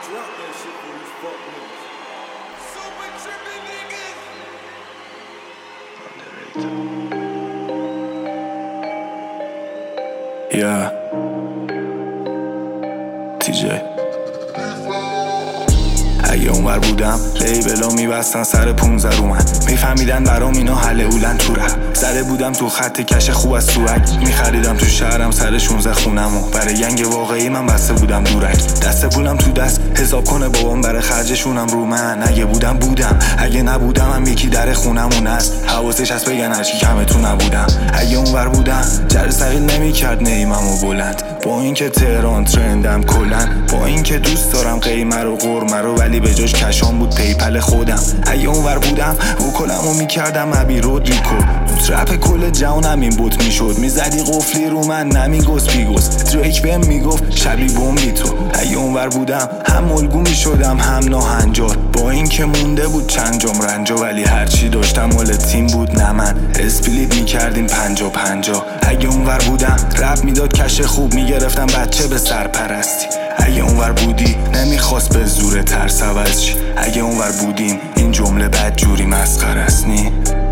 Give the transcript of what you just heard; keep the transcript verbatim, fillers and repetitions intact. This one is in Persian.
Yeah, تی جی. اگه اونور بودم لیبلا میبستن سر پونزه رو من، میفهمیدن برام اینا حل اولن تو رپ. زده بودم تو خط کش خوب از سوک، میخریدم تو شهرم سر شونزه خونمو. برای ینگ واقعی من بسته بودم دورک، دست پولم تو دست حساب کنه بابام برای خرجشونم رو من. اگه بودم بودم، اگه نبودم هم یکی در خونمون است. حواسش هست بگن هرچی کمه تو نبودم. اگه اونور بودم جر ثقیل نمیکرد نیممو بلند، با اینکه تهران ترندم کلن، با اینکه دوست دارم قیمه رو قرمه رو، ولی به جاش کشان بود پیپل خودم. اگه اونور بودم وکلمو میکردم ابی رودریکو، تو ترپ کل جهانم این بوت میشد. میزدی قفلی رو من نمیگوز پیگوز، دریک بهم میگفت شبی بومبی تو. اگه اونور بودم هم الگو میشدم هم ناهنجار، با اینکه مونده بود چند جام رنجا، ولی هرچی داشتم مال تیم بود نه من. اسپلیت میکردیم پنجا پنجا. اگه اونور بودم رپ میداد کش خوب، میگرفتم بچه به سرپرستی. اگه اونور بودی نمیخواست به زور ترس عوض شی. اگه اونور بودیم این جمله بدجوری مسخره است نی.